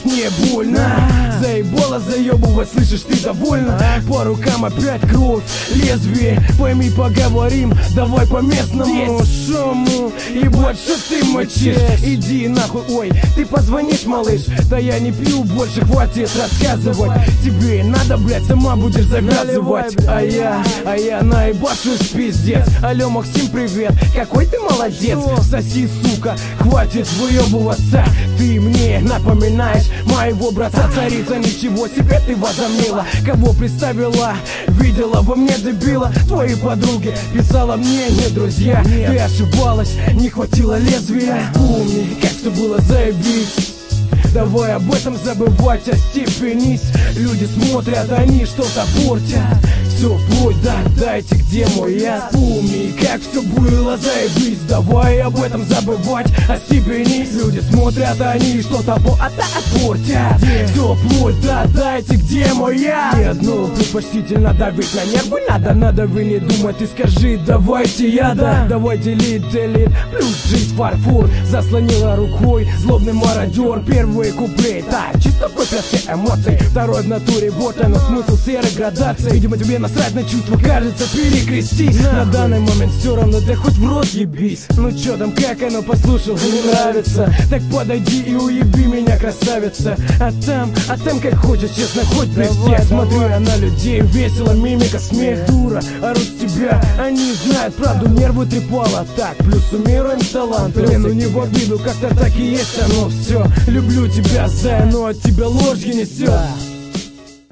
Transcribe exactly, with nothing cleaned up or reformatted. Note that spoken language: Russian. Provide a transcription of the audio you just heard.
делаешь мне больно. Заебало заебывать, слышишь, ты довольна? По рукам опять кровь, лезвие. Пойми, поговорим, давай по-местному. Шуму, и больше ты мочишь. Иди нахуй, ой, ты позвонишь, малыш? Да я не пью больше, хватит рассказывать. Тебе надо, блядь, сама будешь завязывать. А я, а я наебашусь, пиздец. Алло, Максим, привет, какой ты молодец. Соси, сука, хватит выебываться. Ты мне напоминаешь моего брата. Царица, ничего себе ты возомнила. Кого представила, видела во мне дебила. Твои подруги писала мне, не друзья. Ты ошибалась, не хватило лезвия. Помни, как все было, заебись. Давай об этом забывать, остепенись. Люди смотрят, они что-то портят. Все вплоть, да, дайте, где мой я. Помни, как все было, заебись. Давай об этом забывать, остепенись. Люди смотрят, они что-то портят. Все вплоть, да, дайте, где мой я. Ни одно предпочтительно давить на нервы. Надо, надо, вы не думать и скажи, давайте я, да. Давай делить, делить, плюс жизнь фарфор. Заслонила рукой злобный мародер. Первый куплет, так, чисто выплески эмоций. Второй в натуре, вот оно, смысл серой градации. Видимо, тебе насрать на чувства, кажется, перекрестись. На данный момент все равно, да хоть в рот ебись. Ну чё там, как оно, послушал, не нравится? Так подойди и уеби меня, красавица. А там, а там как хочешь, честно, хоть при всех. Смотрю я на людей, весело, мимика, смех. Дура, орут с тебя, они знают правду, нервы трепало. Так, плюс суммируем талант. Блин, ну не в обиду, как-то так и есть оно все. Люблю тебя, Зая, но от тебя ложь несет.